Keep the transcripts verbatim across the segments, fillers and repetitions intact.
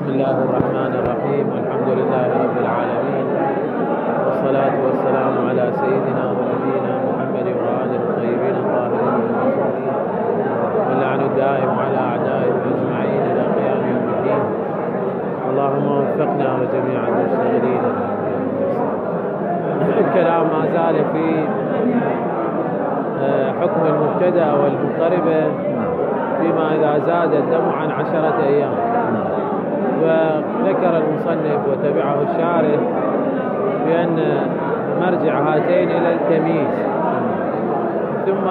بسم الله الرحمن الرحيم، والحمد لله رب العالمين، والصلاة والسلام على سيدنا ونبينا محمد وآله الطيبين الطاهرين المعصومين، واللعن الدائم على أعدائهم أجمعين إلى قيام يوم الدين. اللهم وفقنا وجميع المشتغلين. الكلام ما زال في حكم المبتدأ والمضطربة فيما إذا زاد الدم عن عشرة أيام. وذكر المصنف وتبعه الشارح بأن مرجع هاتين إلى التمييز، ثم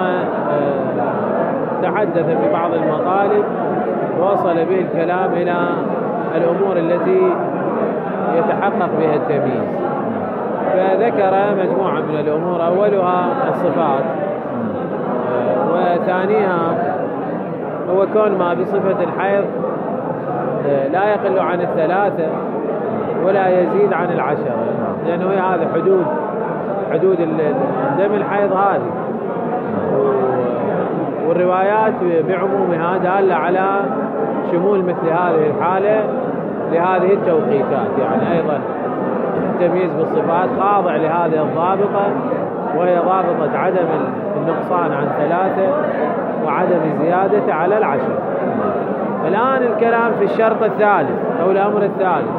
تحدث في بعض المطالب ووصل به الكلام إلى الأمور التي يتحقق بها التمييز. فذكر مجموعة من الأمور، أولها الصفات، وثانيها هو كون ما بصفة الحيض لا يقل عن الثلاثة ولا يزيد عن العشرة، لأنه هذا حدود حدود الدم الحيض هذه، والروايات بعمومها دالة على شمول مثل هذه الحالة لهذه التوقيتات. يعني أيضا التمييز بالصفات خاضع لهذه الضابطة، وهي ضابطة عدم النقصان عن ثلاثة وعدم الزيادة على العشرة. الآن الكلام في الشرط الثالث أو الأمر الثالث،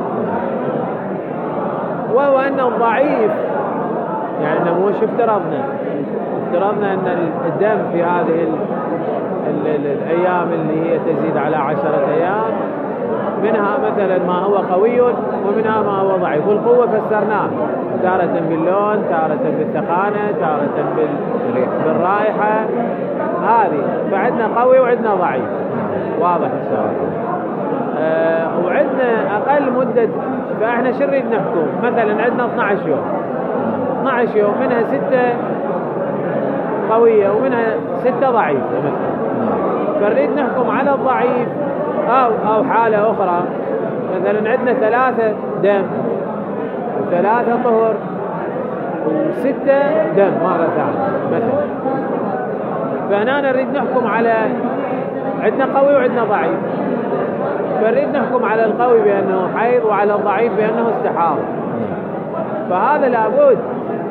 وهو أن الضعيف، يعني مو شو افترضنا افترضنا أن الدم في هذه ال ال ال الأيام اللي هي تزيد على عشرة أيام منها مثلا ما هو قوي ومنها ما هو ضعيف. والقوة فسرناه تارة باللون، تارة بالثقانة، تارة بالرائحة هذه. فعندنا قوي وعندنا ضعيف، واضح السؤال. أه وعندنا أقل مدة، فإحنا شو نريد نحكم؟ مثلا عندنا اثني عشر يوم، اثني عشر يوم منها ستة قوية ومنها ستة ضعيفة مثلا، فنريد نحكم على الضعيف. أو أو حالة أخرى، مثلا عندنا ثلاثة دم وثلاثة طهر وستة دم مرة ثانية مثلا، فهنا نريد نحكم على، عندنا قوي وعندنا ضعيف، فنريد نحكم على القوي بأنه حيض وعلى الضعيف بأنه استحاضة. فهذا لابد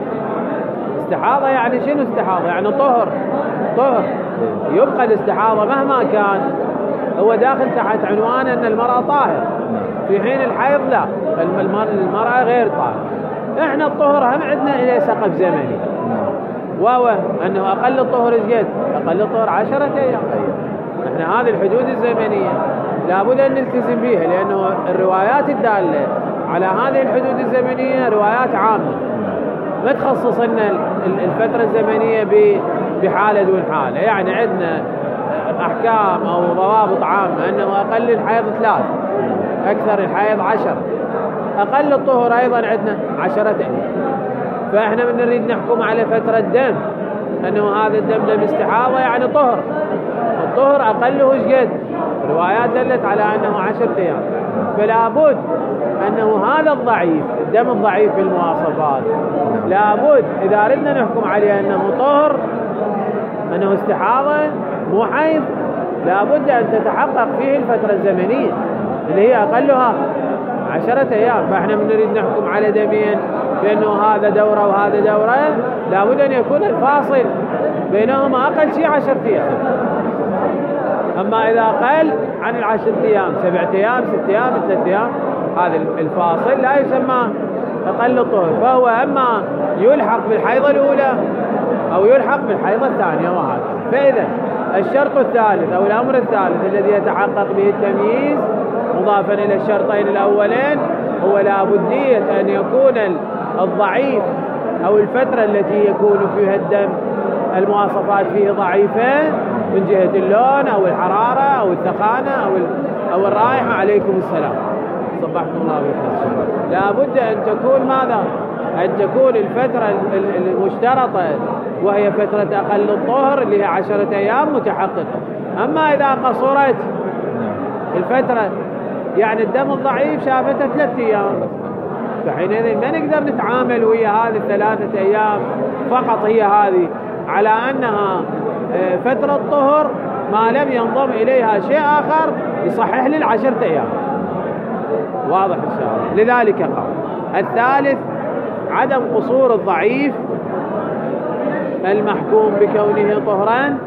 استحاضة. يعني شنو استحاضة؟ يعني طهر طهر يبقى الاستحاضة مهما كان هو داخل تحت عنوان أن المرأة طاهر، في حين الحيض لا، المرأة غير طاهر. احنا الطهر هم عندنا إلى سقف زمني، وهو أنه أقل الطهر إيش قد؟ أقل الطهر عشرة أيام. احنا هذه الحدود الزمنية لابد أن نلتزم بها، لأنه الروايات الدالة على هذه الحدود الزمنية روايات عامة، ما تخصص لنا الفترة الزمنية بحالة دون حالة. يعني عندنا أحكام أو ضوابط عامة أنه أقل الحيض ثلاث، أكثر الحيض عشر، أقل الطهر أيضا عندنا عشرة أيام. فإحنا من نريد نحكم على فترة دم أنه هذا الدم دم استحاضة، يعني طهر، الطهر أقله إيش قد؟ روايات دلت على أنه عشرة أيام. فلا بد أنه هذا الضعيف، الدم الضعيف في المواصفات، لابد إذا أردنا نحكم عليه أنه طهر، أنه استحاضة مو حيض، لابد أن تتحقق فيه الفترة الزمنية اللي هي أقلها عشرة أيام. فإحنا من نريد نحكم على دمين بأنه هذا دورة وهذا دورة، لابد أن يكون الفاصل بينهما أقل شيء عشرة أيام. أما إذا قل عن العشرة أيام، سبعة أيام، ستة أيام، ثلاثة أيام، هذا الفاصل لا يسمى أقل الطهر، فهو أما يلحق بالحيضة الأولى أو يلحق بالحيضة الثانية وهكذا. فإذا الشرط الثالث أو الأمر الثالث الذي يتحقق به التمييز مضافا إلى الشرطين الأولين هو لابدية أن يكون الضعيف أو الفترة التي يكون فيها الدم المواصفات فيه ضعيفة من جهة اللون أو الحرارة أو الثقانة أو أو الرائحة. عليكم السلام، صبحكم الله بالخير. لابد أن تكون ماذا؟ أن تكون الفترة المشترطة وهي فترة أقل الطهر اللي هي عشرة أيام متحققة. أما إذا قصرت الفترة، يعني الدم الضعيف شافته ثلاثة أيام، فحينئذ ما نقدر نتعامل ويا هذه الثلاثة أيام فقط هي هذه على أنها فترة طهر ما لم ينضم إليها شيء آخر يصحح لي العشرة أيام. واضح إن شاء الله. لذلك قال الثالث عدم قصور الضعيف المحكوم بكونه طهران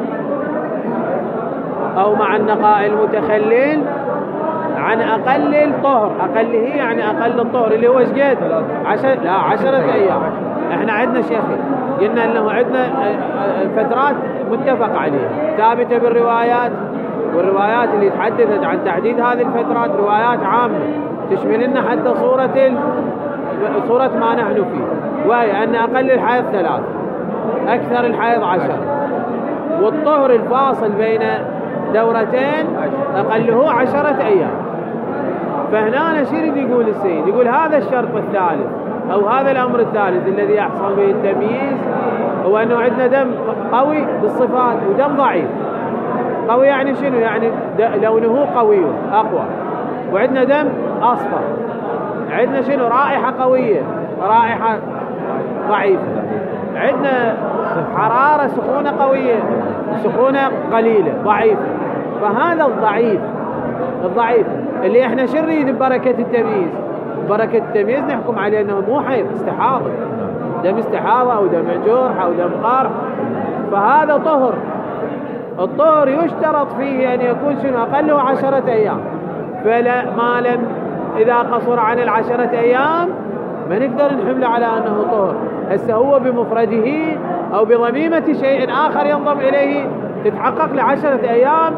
أو مع النقاء المتخلل عن أقل الطهر. أقله يعني أقل الطهر اللي هو شقد عشر لا عشرة أيام. إحنا عندنا شيخي قلنا أنه عندنا فترات متفق عليها ثابتة بالروايات، والروايات اللي تحدثت عن تحديد هذه الفترات روايات عامة تشمل لنا حتى صورة ال... صورة ما نحن فيه، وهي أن أقل الحيض ثلاث، أكثر الحيض عشر، والطهر الفاصل بين دورتين أقله عشرة أيام. فهنا شو يريد يقول السيد؟ يقول هذا الشرط الثالث أو هذا الأمر الثالث الذي يحصل به التمييز هو أنه عندنا دم قوي بالصفات ودم ضعيف. قوي يعني شنو؟ يعني لونه قوي أقوى، وعندنا دم أصفر، عندنا شنو؟ رائحة قوية، رائحة ضعيفة، عندنا حرارة سخونة قوية، سخونة قليلة ضعيفة. فهذا الضعيف الضعيف اللي احنا شو نريد ببركة التمييز؟ بركة التمييز نحكم عليه انه مو حيض، استحاضة، دم استحاضة او دم جرح او دم قرح. فهذا طهر. الطهر يشترط فيه ان يكون شنو؟ اقله عشرة ايام. فلا ما لم اذا قصر عن العشرة ايام ما نقدر نحمله على انه طهر. هسه هو بمفرده او بضميمة شيء اخر ينضم اليه تتحقق لعشرة ايام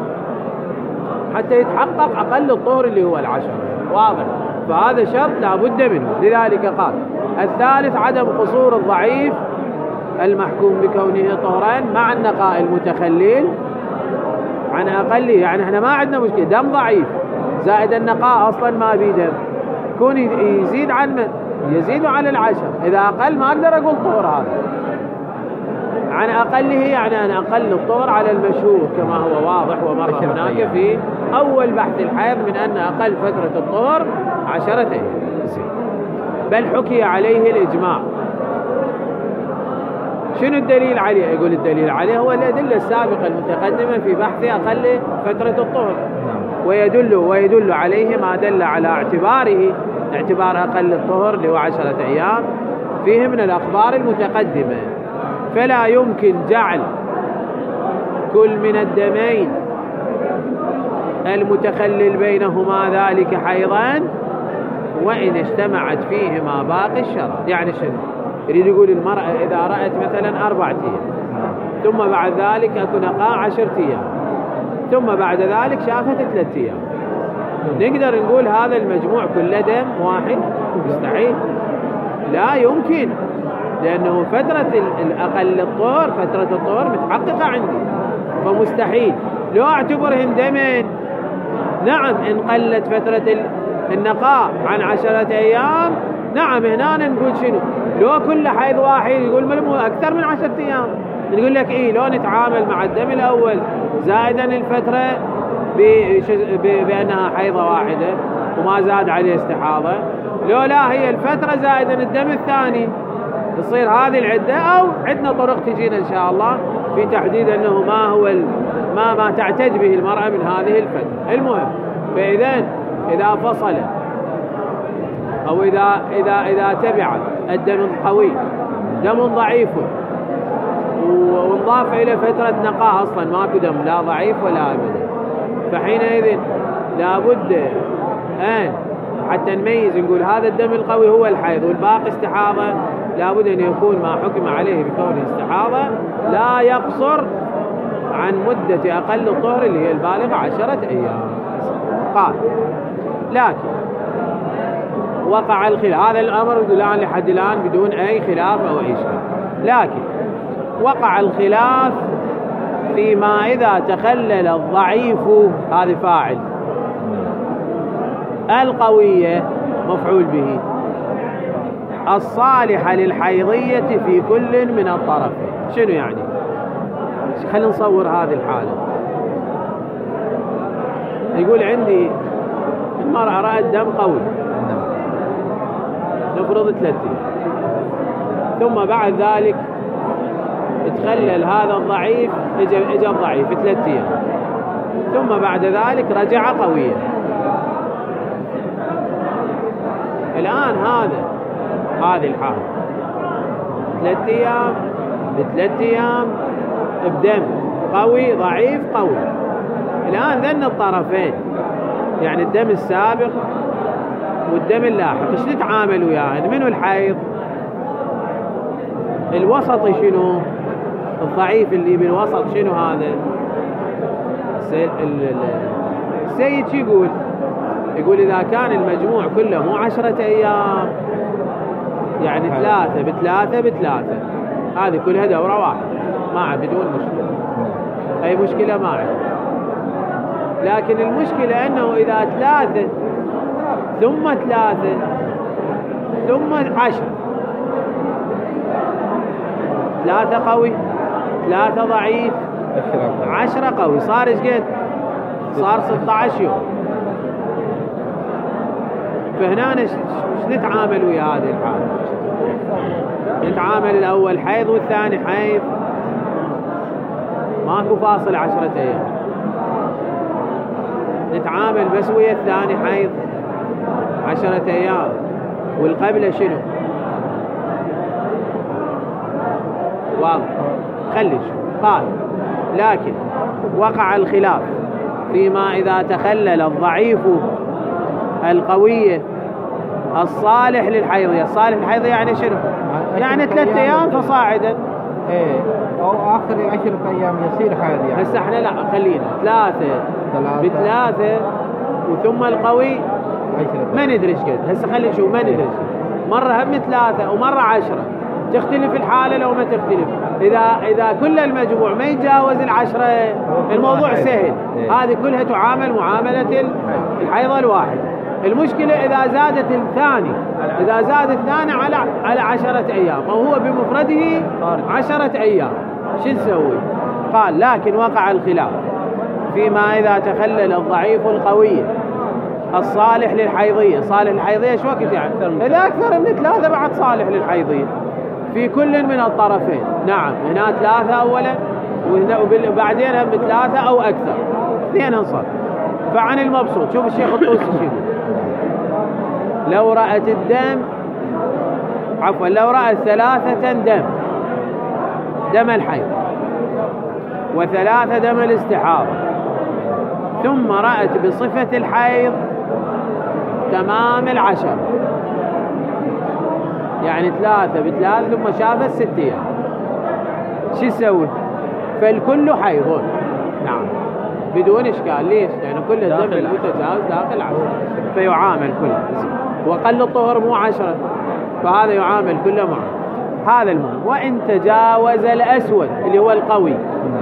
حتى يتحقق اقل الطهر اللي هو العشرة. واضح؟ فهذا شرط لا بد منه. لذلك قال الثالث عدم قصور الضعيف المحكوم بكونه طهران مع النقاء المتخلل عن أقله. يعني احنا ما عندنا مشكلة دم ضعيف زائد النقاء أصلا ما بيه دم، يكون يزيد عن من؟ يزيد عن العشر. إذا أقل ما أقدر أقول طهر. هذا عن أقله يعني أن أقل الطهر على المشهور كما هو واضح ومر هناك في أول بحث الحيض من أن أقل فترة الطهر عشرة أيام. بل حكي عليه الإجماع. شنو الدليل عليه؟ يقول الدليل عليه هو الأدلة السابقة المتقدمة في بحث أقل فترة الطهر، ويدل ويدل عليه ما دل على اعتباره اعتبار أقل الطهر اللي هو عشرة أيام فيه من الأخبار المتقدمة. فلا يمكن جعل كل من الدمين المتخلل بينهما ذلك حيضان وإن اجتمعت فيهما باقي الشرط. يعني شنو؟ يريد يقول المرأة إذا رأت مثلا أربعة أيام ثم بعد ذلك أكون نقاء عشرة أيام ثم بعد ذلك شافت ثلاثة أيام، نقدر نقول هذا المجموع كله دم واحد؟ مستحيل، لا يمكن، لأنه فترة الأقل الطهر فترة الطهر متحققة عندي، فمستحيل. لو أعتبرهم دمين نعم إن قلت فترة النقاء عن عشرة أيام نعم هنا نقول شنو؟ لو كل حيض واحد يقول مو أكثر من عشرة أيام نقول لك إيه لو نتعامل مع الدم الأول زائدا الفترة بأنها حيضة واحدة وما زاد عليه استحاضة، لو لا هي الفترة زائدا الدم الثاني تصير هذه العدة. أو عندنا طرق تجينا إن شاء الله في تحديد أنه ما هو ما ما تعتد به المرأة من هذه الفترة. المهم فإذا إذا فصل أو إذا إذا إذا تبع الدم القوي دم ضعيف وانضاف إلى فترة نقاء أصلا ماكو دم لا ضعيف ولا أبدا، فحينئذ لابد أن حتى نميز نقول هذا الدم القوي هو الحيض والباقي استحاضة لابد أن يكون ما حكم عليه بكونه استحاضة لا يقصر عن مدة أقل الطهر اللي هي البالغة عشرة أيام. قال لكن وقع الخلاف، هذا الأمر الآن لحد الآن بدون أي خلاف أو أي شيء، لكن وقع الخلاف فيما إذا تخلل الضعيف هذا فاعل القوية مفعول به الصالحة للحيضية في كل من الطرفين. شنو يعني؟ خلينا نصور هذه الحالة. يقول عندي المرأة رأت دم قوي نفرض ثلاثة ثم بعد ذلك تخلل هذا الضعيف اجى الضعيف ثلاثة ايام ثم بعد ذلك رجع قويا. الآن هذا هذه الحالة ثلاث أيام بثلاث أيام بدم قوي ضعيف قوي. الآن ذن الطرفين يعني الدم السابق والدم اللاحق ايش نتعامل وياه؟ يعني منو الحيض؟ الوسط شنو؟ الضعيف اللي بالوسط شنو هذا؟ السيد شو يقول؟ يقول إذا كان المجموع كله مو عشرة أيام يعني ثلاثة بثلاثة بثلاثة هذه كلها دورة واحدة ما بدون مشكلة، أي مشكلة ما عندي. لكن المشكلة أنه إذا ثلاثة ثم ثلاثة ثم عشرة، ثلاثة قوي ثلاثة ضعيف عشرة قوي، صار ايش قد؟ صار ستة عشر يوم. فهنا ايش نتعامل ويا هذه الحالة؟ نتعامل الأول حيض والثاني حيض، ماكو فاصل عشرة أيام. نتعامل بس ويا الثاني حيض عشرة أيام، والقبلة شنو؟ واضح. خلي شو قال لكن وقع الخلاف فيما إذا تخلل الضعيف القوية الصالح للحيض. الصالح للحيض يعني شنو؟ يعني ثلاثة أيام فصاعدا. ايه او اخر عشرة ايام يصير حيض يعني. هسه احنا لا خلينا ثلاثة بثلاثة وثم القوي ما ندري ايش قد. هسه خلي نشوف ما ندري مرة هم ثلاثة ومرة عشرة، تختلف الحالة لو ما تختلف. إذا إذا كل المجموع ما يتجاوز العشرة الموضوع سهل، هذه كلها تعامل معاملة الحيض الواحد. المشكلة إذا زادت الثاني، إذا زاد الثاني على على عشرة أيام أو هو بمفرده عشرة أيام شو نسوي؟ قال لكن وقع الخلاف فيما إذا تخلل الضعيف القوي الصالح للحيضية. صالح للحيضية شو وقت يعني؟ إذا أكثر من ثلاثة بعد صالح للحيضية في كل من الطرفين. نعم هنا ثلاثة أولا وبعدين هم ثلاثة أو أكثر، اثنين انصر. فعن المبسوط شوف الشيخ الطوسي شو يقول: لو رأت الدم عفوا لو رأت ثلاثة دم دم الحيض وثلاثة دم الاستحاضة ثم رأت بصفة الحيض تمام العشر يعني ثلاثة بثلاثة ثم شافت ست أيام شو يسوي؟ فالكل حيض. نعم بدون إشكال. ليش؟ لأنه يعني كل الدم المتجاوز داخل عشرة فيعامل كله. وقل الطهر مو عشرة فهذا يعامل كله معه. هذا المهم. وإن تجاوز الأسود اللي هو القوي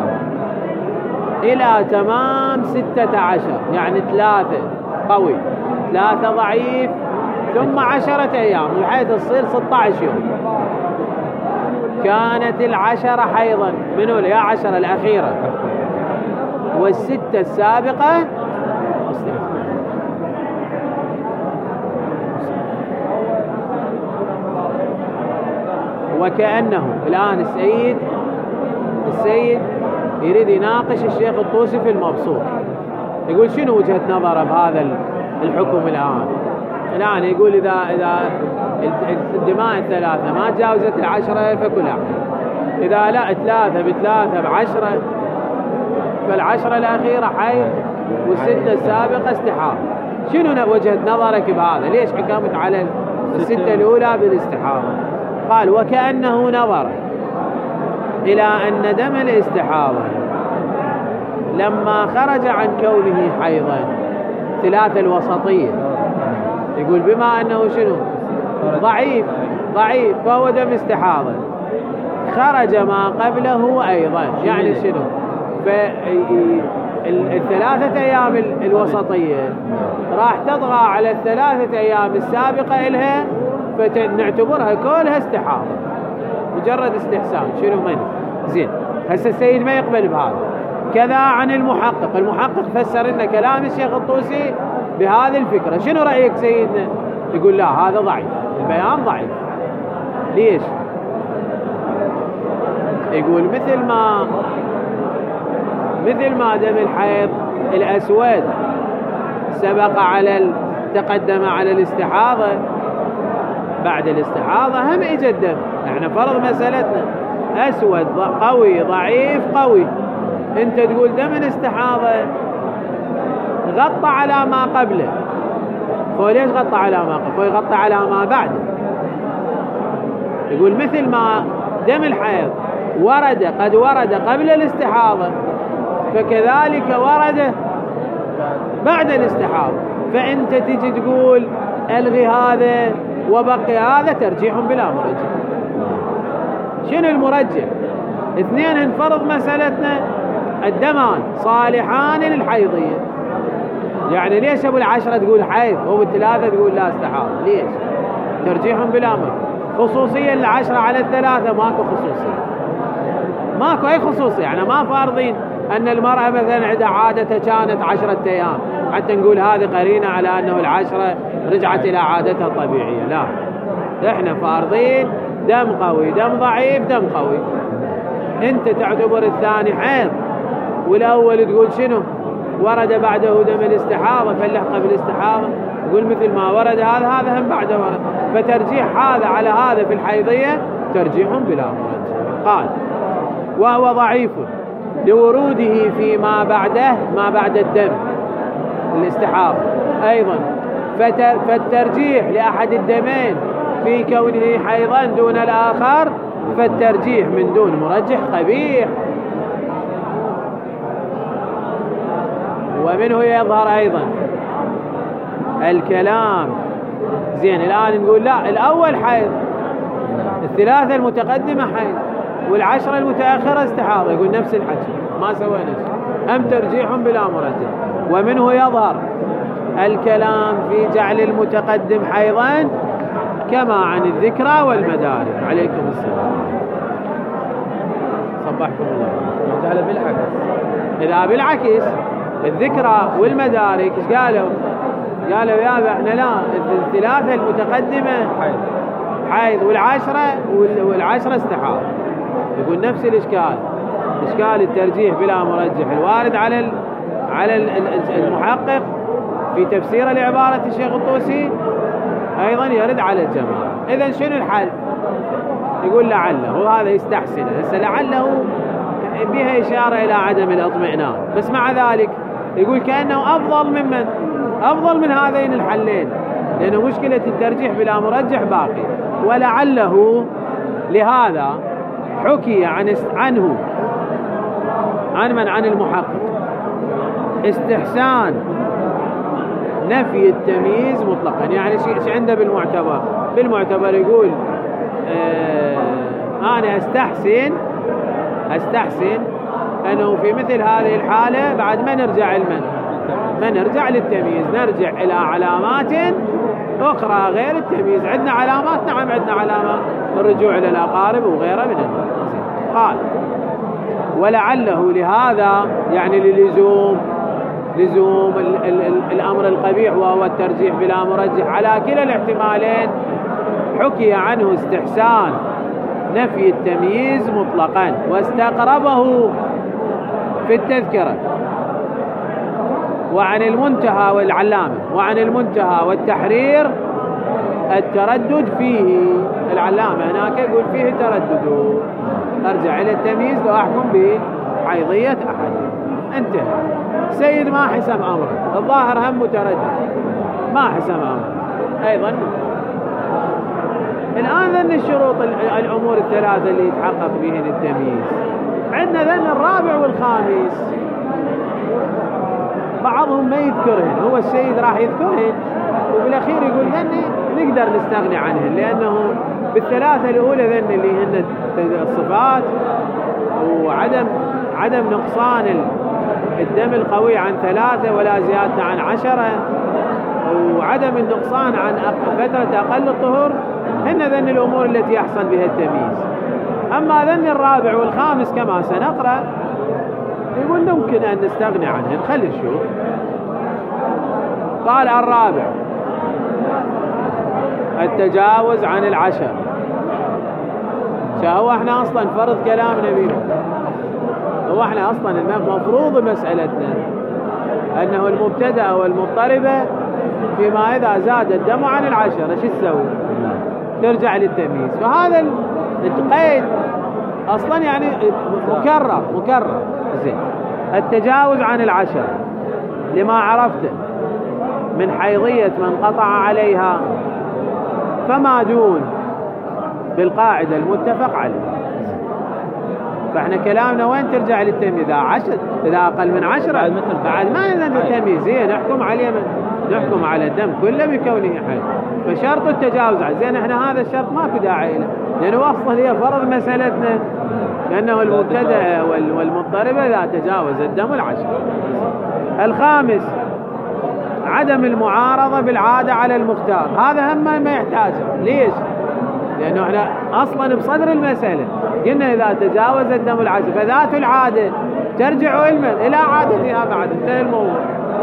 إلى تمام ستة عشر يعني ثلاثة قوي ثلاثة ضعيف ثم عشرة أيام لحيث تصير ستة عشر يوم، كانت العشرة حيضا منو يا عشرة الأخيرة والستة السابقة استحاضة. وكأنه الآن السيد السيد يريد يناقش الشيخ الطوسي في المبسوط، يقول شنو وجهة نظره بهذا الحكم الآن. الآن يقول إذا إذا الدماء الثلاثة ما تجاوزت العشرة فكلها، إذا لا ثلاثة بثلاثة بعشرة فالعشرة الأخيرة حيض والستة السابقة استحاضة. شنو وجهة نظرك بهذا؟ ليش حكمت على الستة الأولى بالاستحاضة؟ قال وكأنه نظر إلى أن دم الاستحاضة لما خرج عن كونه حيضا ثلاثة الوسطية، يقول بما أنه شنو ضعيف ضعيف فهو دم استحاضة، خرج ما قبله أيضا. يعني شنو؟ فالثلاثة أيام الوسطية راح تطغى على الثلاثة أيام السابقة إلها فنعتبرها كلها استحاضة مجرد استحسان. شنو من زين. هسه السيد ما يقبل بهذا. كذا عن المحقق. المحقق فسر لنا كلام الشيخ الطوسي بهذه الفكرة. شنو رأيك سيدنا؟ يقول لا هذا ضعيف، البيان ضعيف. ليش؟ يقول مثل ما مثل ما دم الحيض الأسود سبق على تقدم على الاستحاضة، بعد الاستحاضة هم إجا الدم. احنا فرض مسألتنا أسود قوي ضعيف قوي، انت تقول دم الاستحاضة غطى على ما قبله، هو ليش غطى على ما قبله؟ هو يغطى على ما بعده. يقول مثل ما دم الحيض ورد قد ورد قبل الاستحاضة فكذلك ورد بعد الاستحاضة. فأنت تجي تقول ألغي هذا وبقي هذا، ترجيح بلا مرجح. شنو المرجح؟ اثنين انفرض مسألتنا الدمان صالحان للحيضية، يعني ليش ابو العشرة تقول حيض وابو الثلاثة تقول لا استحاضة؟ ليش؟ ترجيح بلا مرجح. خصوصية العشرة على الثلاثة ماكو خصوصية، ماكو اي خصوصية. يعني ما فارضين ان المرأة مثلا عندها عادتها كانت عشرة ايام حتى نقول هذه قرينة على انه العشرة رجعت الى عادتها الطبيعية، لا، احنا فارضين دم قوي دم ضعيف دم قوي. انت تعتبر الثاني حيض والاول تقول شنو؟ ورد بعده دم الاستحاضة فلحق بالاستحاضة، يقول مثل ما ورد هذا هذا هم بعده ورد. فترجيح هذا على هذا في الحيضية ترجيح بلا مرجح. قال وهو ضعيف لوروده فيما بعده ما بعد الدم الاستحاضة أيضا، فالترجيح لأحد الدمين في كونه حيضا دون الآخر فالترجيح من دون مرجح قبيح. ومنه يظهر أيضا الكلام. زين الآن نقول لا، الأول حيض، الثلاثة المتقدمة حيض، والعشرة المتأخرة استحاضة، يقول نفس الحكي ما سوينا شيء، هم ترجيح بلا مرجح. ومنه يظهر الكلام في جعل المتقدم حيضا كما عن الذكرى والمدارك. عليكم السلام. صبحكم الله. جعل بالعكس. إذا بالعكس الذكرى والمدارك ايش قالوا؟ قالوا يا احنا لا، الثلاثة المتقدمة حيض حيض والعشرة والعشرة استحاضة. يقول نفس الإشكال، إشكال الترجيح بلا مرجح الوارد على ال على المحقق في تفسير لعبارة الشيخ الطوسي أيضا يرد على الجماعة. إذن شنو الحل؟ يقول لعله، وهذا يستحسن هسه لعله بها إشارة إلى عدم الاطمئنان، بس مع ذلك يقول كأنه أفضل ممن أفضل من هذين الحلين، لأنه مشكلة الترجيح بلا مرجح باقي. ولعله لهذا حكي عن عنه عن من عن المحقق استحسان نفي التمييز مطلقا. يعني شيء عنده بالمعتبر بالمعتبر يقول آه أنا أستحسن أستحسن أنه في مثل هذه الحالة بعد ما نرجع المن ما نرجع للتمييز، نرجع إلى علامات أخرى غير التمييز. عندنا علامات، نعم عندنا علامات، الرجوع إلى الأقارب وغيرها من الناس. قال ولعله لهذا يعني للزوم لزوم ال ال ال الأمر القبيح وهو الترجيح بلا مرجح على كلا الاحتمالين حكي عنه استحسان نفي التمييز مطلقا، واستقربه في التذكرة وعن المنتهى والعلامة وعن المنتهى والتحرير التردد فيه. العلامة هناك يقول فيه تردد، أرجع إلى التمييز وأحكم بحيضية أحد. انتهى. سيد ما حسم أمره، الظاهر هم متردد ما حسم أمره أيضا. الآن ذن الشروط الأمور الثلاثة اللي يتحقق بهن التمييز. عندنا ذن الرابع والخامس بعضهم ما يذكرهن، هو السيد راح يذكرهن وبالأخير يقول ذن نقدر نستغني عنهن، لأنه بالثلاثة الأولى ذن اللي هن الصفات وعدم عدم نقصان الدم القوي عن ثلاثة ولا زيادة عن عشرة، وعدم النقصان عن فترة أقل الطهور، هن ذن الأمور التي يحصل بها التمييز. أما ذن الرابع والخامس كما سنقرأ يقول ممكن أن نستغني عنهن. خلي نشوف. قال الرابع التجاوز عن العشر. هو احنا أصلا فرض كلامنا به، هو احنا أصلا المفروض مسألتنا أنه المبتدأ والمضطربة فيما إذا زاد الدم عن العشرة شو تسوي؟ ترجع للتمييز. فهذا القيد اصلا يعني مكرر مكرر. زين، التجاوز عن العشرة لما عرفته من حيضية من قطع عليها فما دون بالقاعدة المتفق عليه. فاحنا كلامنا وين ترجع للتمييز؟ إذا عشر إذا أقل من عشرة بعد ما ينزل التمييز، هي نحكم عليه نحكم على الدم كله بكونه حي. فشرط التجاوز. زين، احنا هذا الشرط ماكو داعي له، لأنه أصلا هي فرض مسألتنا، لأنه المبتدأ والمضطربة إذا تجاوز الدم العشرة. الخامس عدم المعارضة بالعادة على المختار. هذا هم ما يحتاج. ليش؟ لأنه احنا أصلا بصدر المسألة قلنا إذا تجاوز الدم العشرة فذات العادة ترجع علما إلى عادتها بعد انتهى الموضوع،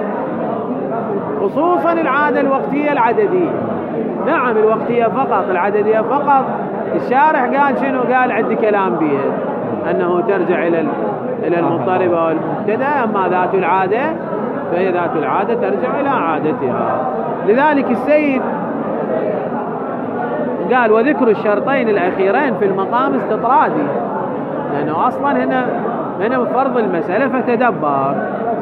خصوصا العادة الوقتية العددية. نعم الوقتية فقط، العددية فقط الشارح قال شنو؟ قال عندي كلام بها أنه ترجع إلى إلى المضطربة والمبتدأ. أما ذات العادة فهي ذات العادة ترجع إلى عادتها. لذلك السيد قال وذكر الشرطين الأخيرين في المقام استطرادي، لأنه أصلا هنا هنا فرض المسألة فتدبر.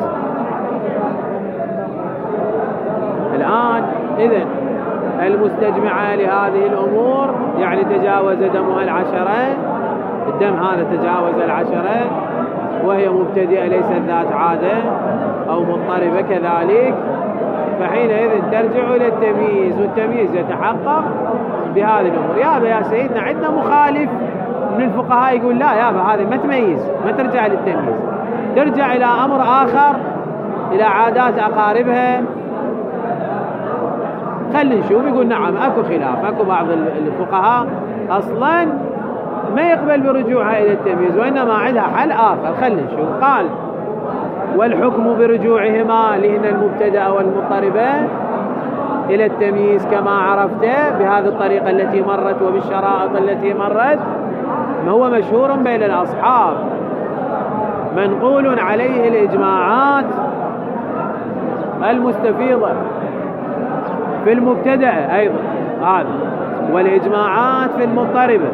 الآن إذن المستجمعة لهذه الأمور يعني تجاوز دمها العشرة، الدم هذا تجاوز العشرة وهي مبتدئة ليست ذات عادة أو مضطربة كذلك، فحينئذ ترجع إلى التمييز، والتمييز يتحقق بهذه الأمور. يابا يا سيدنا عندنا مخالف من الفقهاء يقول لا يابا هذه ما تميز، ما ترجع للتمييز، ترجع إلى أمر آخر، إلى عادات أقاربها. خلي نشوف. يقول نعم أكو خلاف، أكو بعض الفقهاء أصلا ما يقبل برجوعها إلى التمييز وإنما عندها حل آخر. خلي نشوف. قال والحكم برجوعهما لهن المبتدأ والمضطربة إلى التمييز كما عرفته بهذه الطريقة التي مرت وبالشرائط التي مرت ما هو مشهور بين الأصحاب، منقول عليه الإجماعات المستفيضة في المبتدأ أيضا هذا، والإجماعات في المضطربة،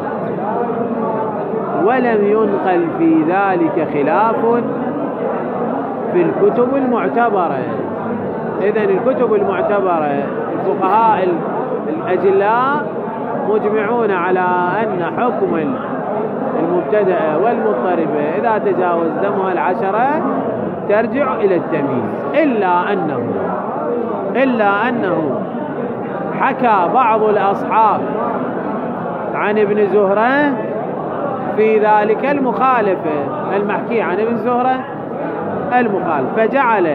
ولم ينقل في ذلك خلاف في الكتب المعتبرة. إذن الكتب المعتبرة الفقهاء الأجلاء مجمعون على أن حكم المبتدأ والمضطربة إذا تجاوز دمها العشرة ترجع إلى التمييز، إلا أنه إلا أنه حكى بعض الأصحاب عن ابن زهرة في ذلك المخالفة، المحكي عن ابن زهرة المخالف، فجعل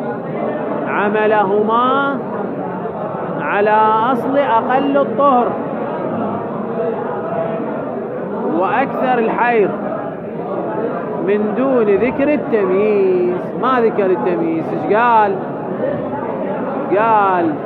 عملهما على أصل أقل الطهر وأكثر الحيض من دون ذكر التمييز. ما ذكر التمييز. إيش قال؟ قال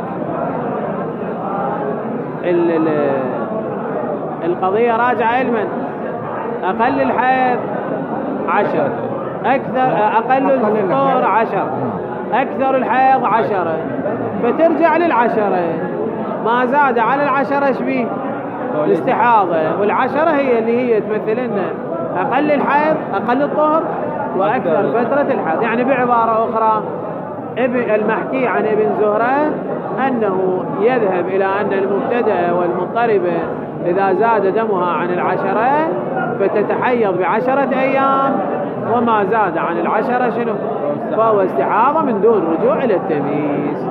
ال ال القضية راجعة علما، أقل الحيض عشر، أكثر أقل الطهر عشر، أكثر الحيض عشرة، فترجع للعشرة. ما زاد على العشرة شبيه الاستحاضة، والعشرة هي اللي هي تمثل لنا أقل الحيض، أقل الطهر، وأكثر فترة الحيض. يعني بعبارة أخرى المحكي عن ابن زهرة أنه يذهب إلى أن المبتدأ والمضطربة إذا زاد دمها عن العشرة فتتحيض بعشرة أيام، وما زاد عن العشرة شنو؟ فهو استحاضة من دون رجوع إلى التمييز.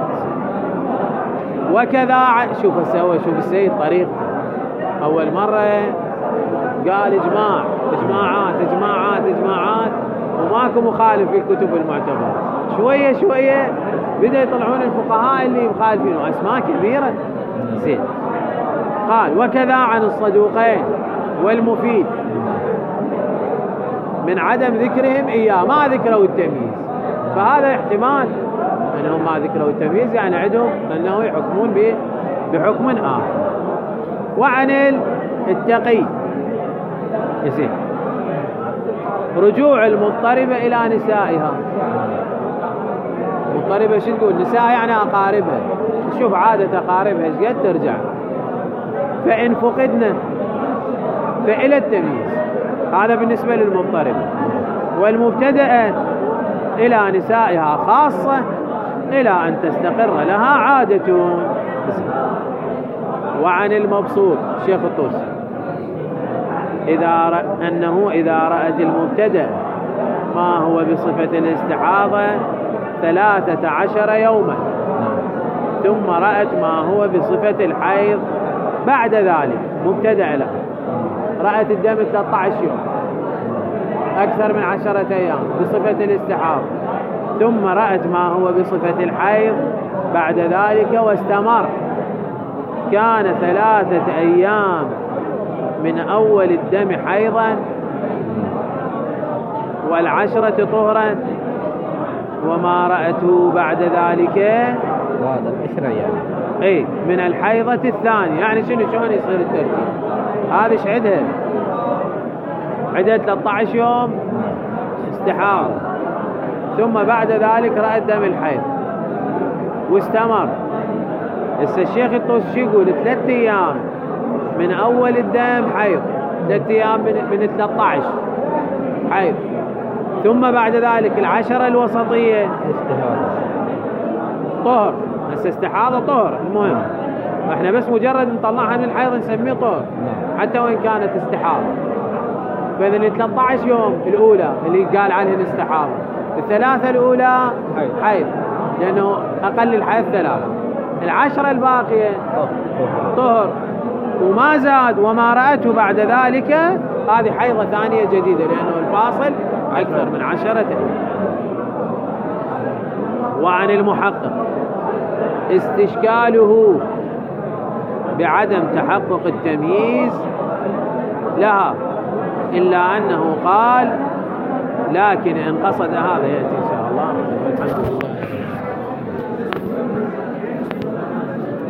وكذا شوف سوى شوف السيد طريقته. أول مرة قال إجماع إجماعات إجماعات إجماعات وماكو مخالف في الكتب المعتبرة. شوية شوية بدأ يطلعون الفقهاء اللي مخالفين وأسماء كبيرة. زين. قال وكذا عن الصدوقين والمفيد من عدم ذكرهم إياه، ما ذكروا التمييز، فهذا احتمال أنهم ما ذكروا التمييز يعني عندهم أنه يحكمون بحكم آخر. وعن التقي يصير رجوع المضطربة إلى نسائها. مضطربة شو تقول؟ نساء يعني أقاربها. شوف عادة أقاربها ايش قد ترجع. فإن فقدنا فإلى التمييز. هذا بالنسبة للمضطرب. والمبتدأة إلى نسائها خاصة إلى أن تستقر لها عادة. وعن المبسوط شيخ الطوسي إذا رأ... أنه إذا رأت المبتدأ ما هو بصفة الاستحاضة ثلاثة عشر يوما ثم رأت ما هو بصفة الحيض بعد ذلك مبتدأ له، رأت الدم ثلاثة عشر يوم أكثر من عشرة أيام بصفة الاستحاضة، ثم رأت ما هو بصفة الحيض بعد ذلك واستمر، كان ثلاثة أيام من أول الدم حيضا والعشرة طهرا، وما رأته بعد ذلك هذا العشرة يعني اي من الحيضة الثانية. يعني شنو شلون يصير الترتيب؟ هذه ايش عدها؟ عدها ثلاثة عشر يوم استحاضة، ثم بعد ذلك رأت دم الحيض واستمر. هسه الشيخ الطوسي يقول ثلاثة ايام من اول الدم حيض، ثلاثة ايام من, من ثلاثة عشر حيض، ثم بعد ذلك العشرة الوسطية استحاضة طهر. هسه استحاضة طهر، المهم احنا بس مجرد نطلعها من الحيض نسميه طهر حتى وان كانت استحاضة. فإذا ال ثلاثة عشر يوم الأولى اللي قال عنها استحاضة، الثلاثة الأولى حيض لأنه أقل الحيض ثلاثة، العشرة الباقية طهر وما زاد، وما رأته بعد ذلك هذه حيضة ثانية جديدة لأنه الفاصل أكثر من عشرة أيام. وعن المحقق استشكاله بعدم تحقق التمييز لها، إلا أنه قال لكن إن قصد هذا يأتي إن شاء الله. الحمد لله.